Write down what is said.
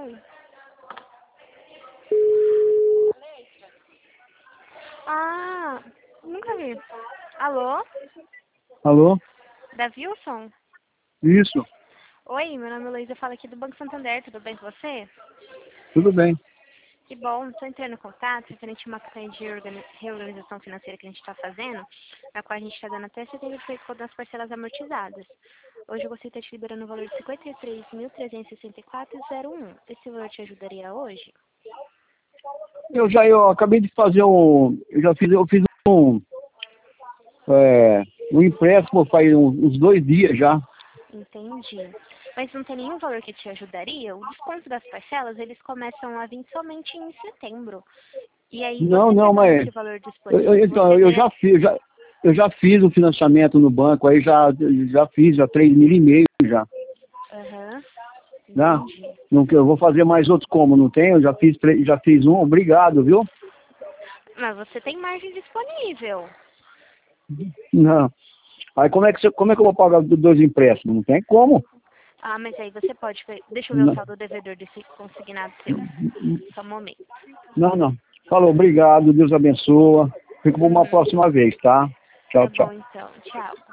Oi. Ah, nunca vi. Alô? Alô? Davilson? Isso, Oi, meu nome é Luísa, eu falo aqui do Banco Santander, tudo bem com você? tudo bem. Que bom, estou entrando em contato referente a uma campanha de reorganização financeira que a gente está fazendo, na qual a gente está dando até 70% das parcelas amortizadas. Hoje eu gostaria de estar te liberando o valor de 53.364,01. Esse valor te ajudaria hoje? Eu acabei de fazer eu fiz um empréstimo faz uns 2 dias já. Entendi. Mas não tem nenhum valor que te ajudaria? O desconto das parcelas, eles começam a vir somente em setembro. E aí, Não, você não, tendo mas esse valor disponível, então, você ganha... eu já fiz o financiamento no banco, aí já fiz, já 3.500 já. Aham, Né? entendi. Não, eu vou fazer mais outros como, não tenho? Já fiz um, obrigado, viu? Mas você tem margem disponível. Não. Aí como é que eu vou pagar os 2 empréstimos? Não tem como. Ah, mas aí você pode... Deixa eu ver o Não, saldo devedor desse consignado seu. Só um momento. não. Falou, obrigado, Deus abençoa. Fico por uma Uhum. próxima vez, tá? Tchau, Tá tchau. bom, então. Tchau.